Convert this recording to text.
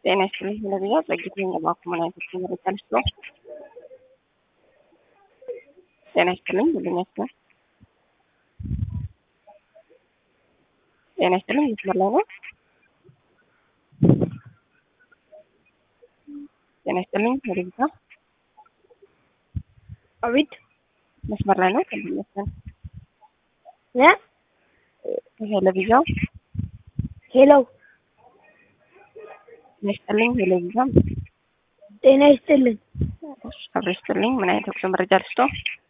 ጤና ይስጥልኝ ለብያ ጸግተኛ ባኩመና ተመረጣለች ነው። ጤና ይስጥልኝ ለኛስተ ጤና ይስጥልኝ መስመር ላይ ነው። ጤና ይስጥልኝ ለብያ አቤት መስመር ላይ ነው። ከልመሰን ይሄ ለብያው ሄሎ ጤና ይስጥልኝ ለብያ ጤና ይስጥልኝ አብረሽልኝ ምን አይነት መረጃ ልስጦ?